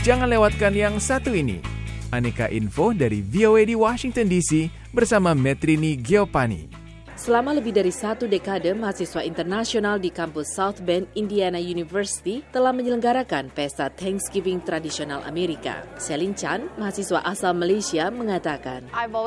Jangan lewatkan yang satu ini. Aneka info dari VOA di Washington DC bersama Metrini Giopani. Selama lebih dari 1 dekade, mahasiswa internasional di kampus South Bend, Indiana University telah menyelenggarakan pesta Thanksgiving tradisional Amerika. Celine Chan, mahasiswa asal Malaysia, mengatakan,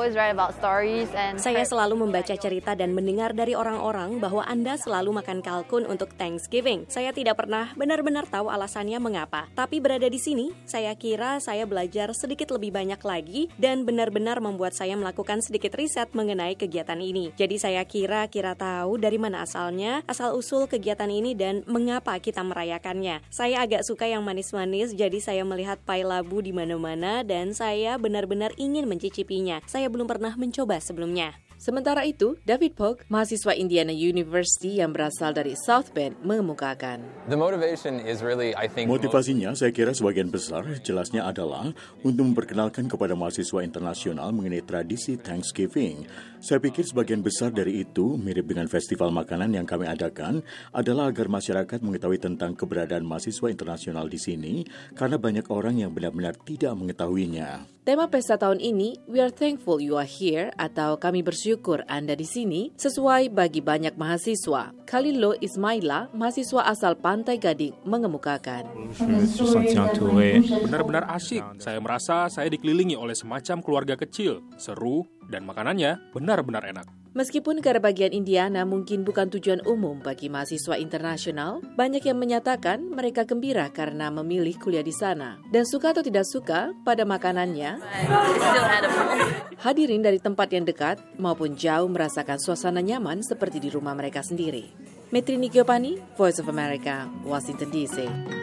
Saya selalu membaca cerita dan mendengar dari orang-orang bahwa Anda selalu makan kalkun untuk Thanksgiving. Saya tidak pernah benar-benar tahu alasannya mengapa. Tapi berada di sini, saya kira saya belajar sedikit lebih banyak lagi dan benar-benar membuat saya melakukan sedikit riset mengenai kegiatan ini. Jadi saya kira tahu dari mana asalnya, asal-usul kegiatan ini dan mengapa kita merayakannya. Saya agak suka yang manis-manis, jadi saya melihat pai labu di mana-mana dan saya benar-benar ingin mencicipinya. Saya belum pernah mencoba sebelumnya. Sementara itu, David Polk, mahasiswa Indiana University yang berasal dari South Bend, mengemukakan. Motivasinya saya kira sebagian besar jelasnya adalah untuk memperkenalkan kepada mahasiswa internasional mengenai tradisi Thanksgiving. Saya pikir sebagian besar dari itu mirip dengan festival makanan yang kami adakan adalah agar masyarakat mengetahui tentang keberadaan mahasiswa internasional di sini karena banyak orang yang benar-benar tidak mengetahuinya. Tema pesta tahun ini, We are thankful you are here, atau kami bersyukur Anda di sini, sesuai bagi banyak mahasiswa. Khalilo Ismaila, mahasiswa asal Pantai Gading, mengemukakan. Benar-benar asyik. Saya merasa saya dikelilingi oleh semacam keluarga kecil, seru, dan makanannya benar-benar enak. Meskipun negara bagian Indiana mungkin bukan tujuan umum bagi mahasiswa internasional, banyak yang menyatakan mereka gembira karena memilih kuliah di sana. Dan suka atau tidak suka pada makanannya, hadirin dari tempat yang dekat maupun jauh merasakan suasana nyaman seperti di rumah mereka sendiri. Metrini Giopani, Voice of America, Washington DC.